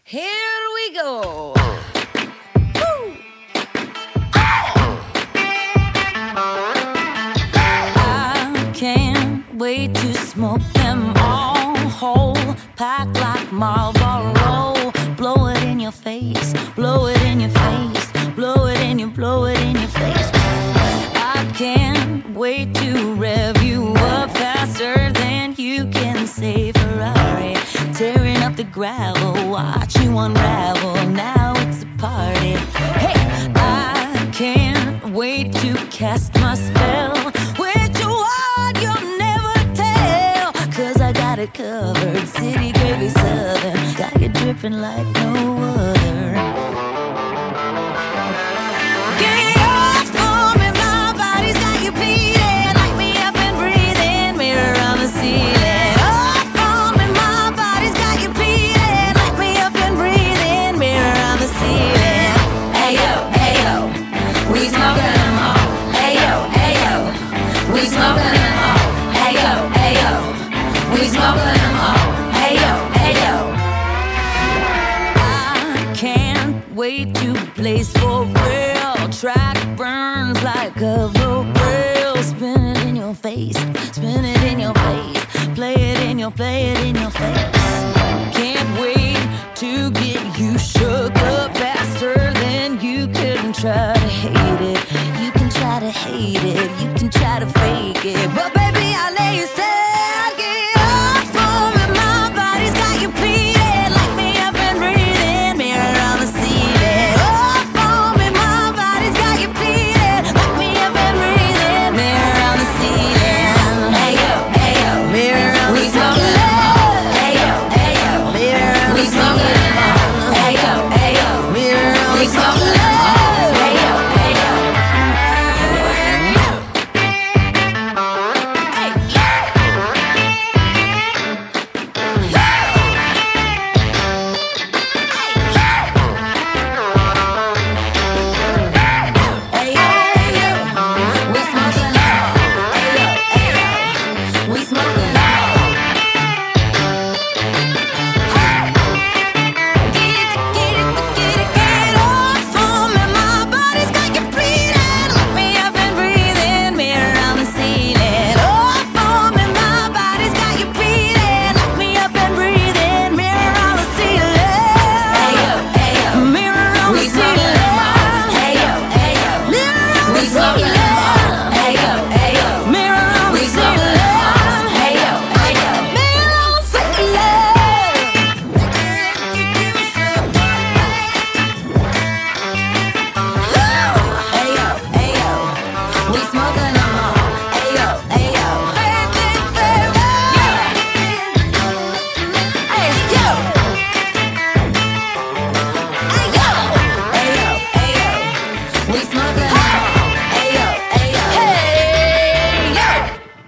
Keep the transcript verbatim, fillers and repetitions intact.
Here we go. Woo. I can't wait to smoke them all whole, packed like Marlboro. Blow it in your face, blow it in your face, blow it in your, blow it in your face. I can't wait to rev you up faster than you can say Ferrari. Tearing up the gravel, watch you unravel. Now it's a party. Hey, I can't wait to cast my spell. Which one you'll never tell, 'cause I got it covered. City gravy southern, got you dripping like no other. Get off for me, my body's got you bleeding. Light me up and breathe in, mirror on the ceiling. Off for me, my body's got you bleeding. Light me up and breathe in, mirror on the ceiling. Ayo, ayo, we smoking them all. Ayo, ayo, we smoking them all. Ayo, ayo, we smoking them all. Ayo, ayo. I can't wait to blaze for real. Track burns like a road rail. Spin it in your face, spin it in your face. Play it in your, play it in your face. Can't wait to get you shook up faster than you can try to hate it. You can try to hate it, you can try to fake it, but